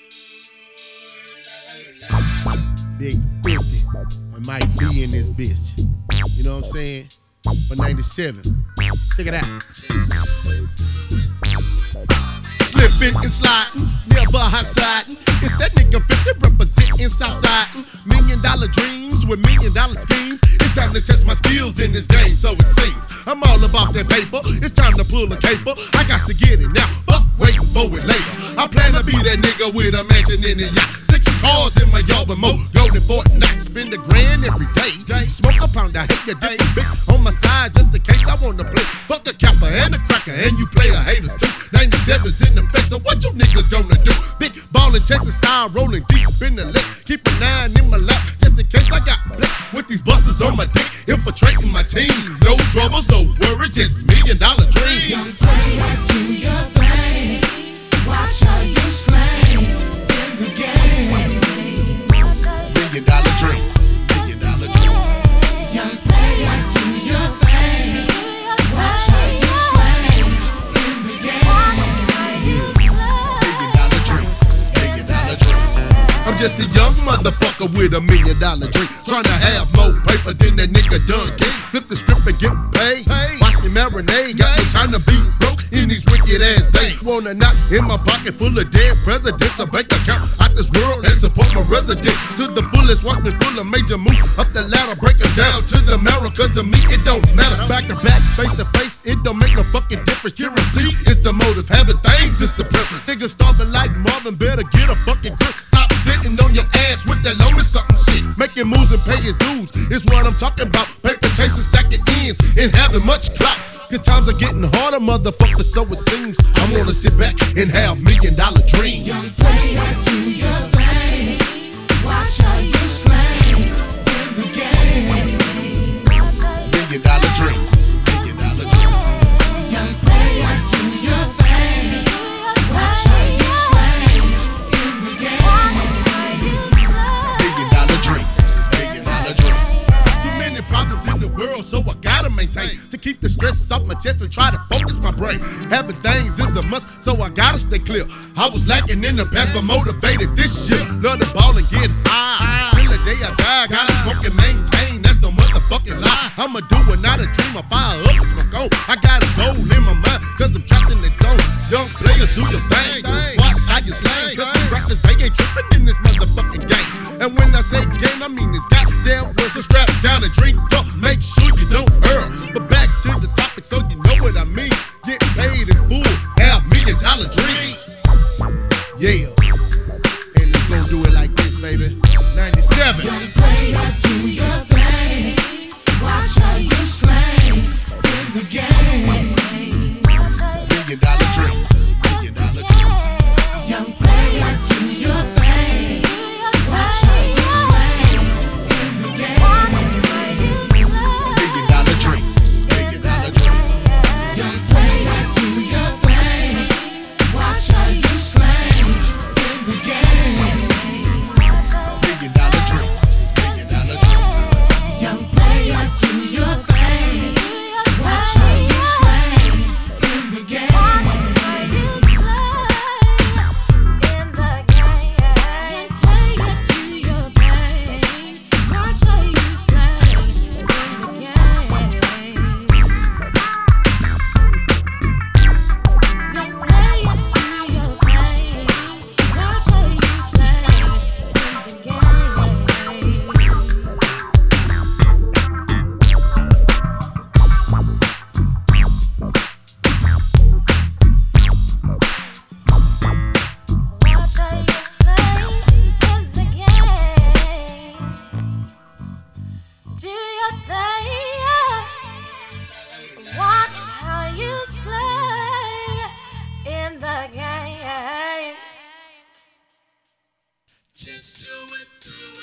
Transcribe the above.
Big 50, I might be in this bitch. You know what I'm saying? For 97. Check it out. Slipping and sliding, never high-siding. It's that nigga 50 representing Southside. $1 million dreams with $1 million schemes. It's time to test my skills in this game, so it seems. I'm all about that paper. It's time to pull a caper. I got to get it now. Fuck waiting for it later. I plan to be that nigga with a mansion in the yacht. 6 cars in my yard with more gold than Fortnite. Spend a grand every day. Smoke a pound, I hate your dick, bitch. On my side, just in case I wanna play. Fuck a capper and a cracker, and you play a hater too. 97's in the face, so what you niggas gonna do? Big ballin' Texas style, rolling deep in the lake. Keep a 9 in my lap, just in case I got blick. With these busters on my dick, infiltrating my team. No troubles, no worries, just $1 million dreams. Young player, do your thing. Watch how you slang in the game. $1 million dreams. $1 million dreams. Young player, do your thing. Watch how you slang in the game. $1 million dreams. $1 million dreams. I'm just a young motherfucker with $1 million dream. Tryna have more paper than that nigga done gave. Flip the script and get paid. Watch me marinade. Got no time to be broke in these wicked ass days. Want a knot in my pocket full of dead presidents. A bank account out this world and support my residents to the fullest. Watch me full of major move up the ladder, break it down to the marrow. Cause to me it don't matter. Back to back, face to face, it don't make no fucking difference. Currency is the motive, having things is the preference. Niggas starving like Marvin, better get a fucking grip. Stop sitting on your ass with that loan or something shit. Making moves and pay his dues is what I'm talking about. Paper chasing, stacking ends, and having much clout. Cause times are getting harder, motherfucker, so it seems. I wanna sit back and have $1 million dreams. Young player, do your thing. Watch how you slang in the game. $1 million dreams. $1 million dreams. Young player, do your thing. Watch how you slang in the game. $1 million dreams. $1 million dreams. Too many problems in the world, so I gotta maintain. To keep the stress off my chest and try to focus my brain. Having things is a must, so I gotta stay clear. I was lacking in the past, but motivated this year. Love the ball and get high. Till the day I die, gotta smoke and maintain. That's no motherfucking lie. I'ma do it, not a dream. I fire up and smoke on. I got a goal in my mind, cause I'm trapped in the zone. Young players, do your thing. Watch how you slang. Cause the rappers, they ain't tripping in this motherfucking game. And when I say game, I mean it's goddamn words. So strap down and drink up, make sure you don't err. But back to the topic, so you know what I mean. Get paid in full, have $1 million dreams. Yeah, and it's gonna do it like this, baby. 97. Young player, do your thing. Watch how you slang in the game. $1 million dreams. $1 million dreams. Young player, do your thing. Watch how you slang in the game. $1 million dreams. $1 million dreams. Young player, do your thing. Watch how you slang in the game. $1 million dreams. $1 million dreams. Young player, do your thing. Watch how you slang in the game. Do your thing. Watch how you slay in the game. Just do it.